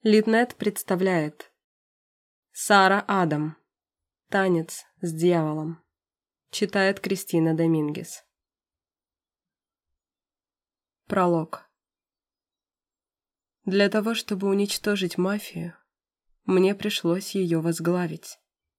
Литнет представляет Сара Адам. Танец с дьяволом. Читает Кристина Домингес. Пролог. Для того, чтобы уничтожить мафию, мне пришлось ее возглавить.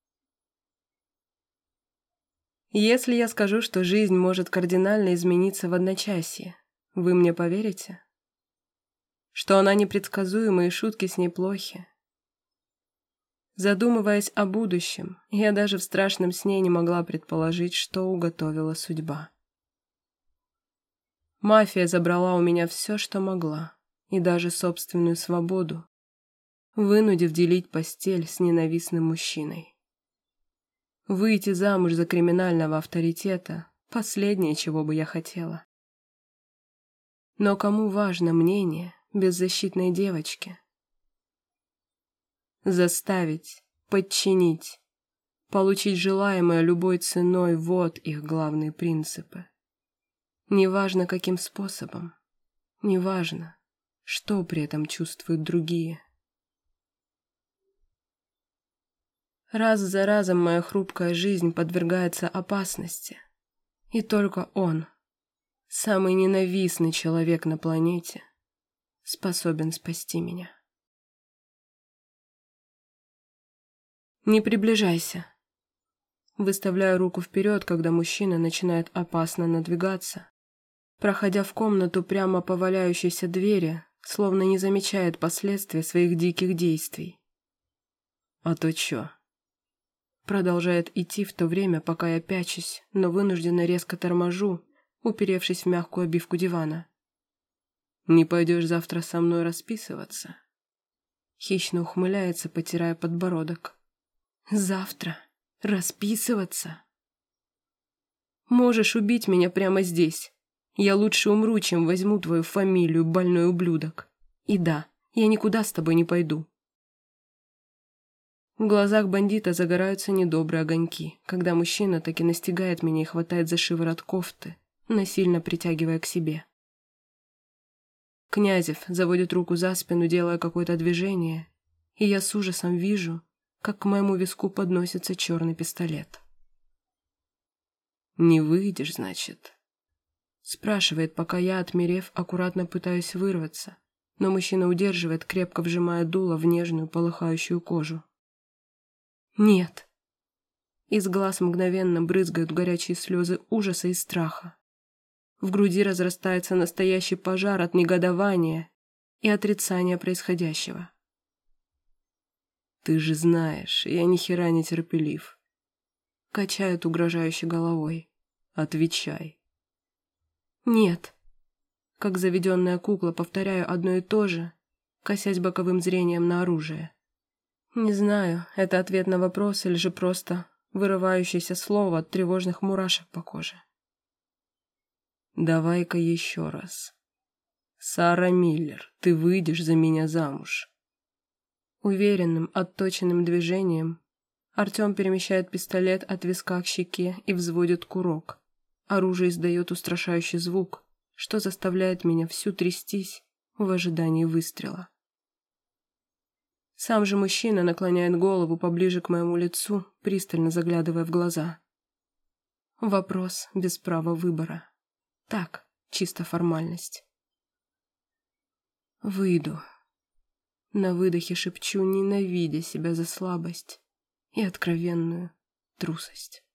Если я скажу, что жизнь может кардинально измениться в одночасье, вы мне поверите? Что она непредсказуема и шутки с ней плохи? Задумываясь о будущем, я даже в страшном сне не могла предположить, что уготовила судьба. Мафия забрала у меня все, что могла, и даже собственную свободу, вынудив делить постель с ненавистным мужчиной. Выйти замуж за криминального авторитета – последнее, чего бы я хотела. Но кому важно мнение беззащитной девочки? Заставить, подчинить, получить желаемое любой ценой – вот их главные принципы. Неважно, каким способом, неважно, что при этом чувствуют другие. Раз за разом моя хрупкая жизнь подвергается опасности, и только он, самый ненавистный человек на планете, способен спасти меня. «Не приближайся». Выставляю руку вперед, когда мужчина начинает опасно надвигаться, проходя в комнату прямо по валяющейся двери, словно не замечает последствий своих диких действий. «А то чё?» Продолжает идти в то время, пока я пячусь, но вынужденно резко торможу, уперевшись в мягкую обивку дивана. «Не пойдешь завтра со мной расписываться?» Хищно ухмыляется, потирая подбородок. «Завтра? Расписываться? Можешь убить меня прямо здесь. Я лучше умру, чем возьму твою фамилию, больной ублюдок. И да, я никуда с тобой не пойду». В глазах бандита загораются недобрые огоньки, когда мужчина таки настигает меня и хватает за шиворот кофты, насильно притягивая к себе. Князев заводит руку за спину, делая какое-то движение, и я с ужасом вижу, как к моему виску подносится черный пистолет. «Не выйдешь, значит?» Спрашивает, пока я, отмерев, аккуратно пытаюсь вырваться, но мужчина удерживает, крепко вжимая дуло в нежную полыхающую кожу. «Нет». Из глаз мгновенно брызгают горячие слезы ужаса и страха. В груди разрастается настоящий пожар от негодования и отрицания происходящего. «Ты же знаешь, я ни хера не терпелив». Качает угрожающе головой. «Отвечай». «Нет». Как заведенная кукла повторяю одно и то же, косясь боковым зрением на оружие. Не знаю, это ответ на вопрос или же просто вырывающееся слово от тревожных мурашек по коже. «Давай-ка еще раз. Сара Миллер, ты выйдешь за меня замуж». Уверенным, отточенным движением Артем перемещает пистолет от виска к щеке и взводит курок. Оружие издает устрашающий звук, что заставляет меня всю трястись в ожидании выстрела. Сам же мужчина наклоняет голову поближе к моему лицу, пристально заглядывая в глаза. Вопрос без права выбора. Так, чисто формальность. «Выйду». На выдохе шепчу, ненавидя себя за слабость и откровенную трусость.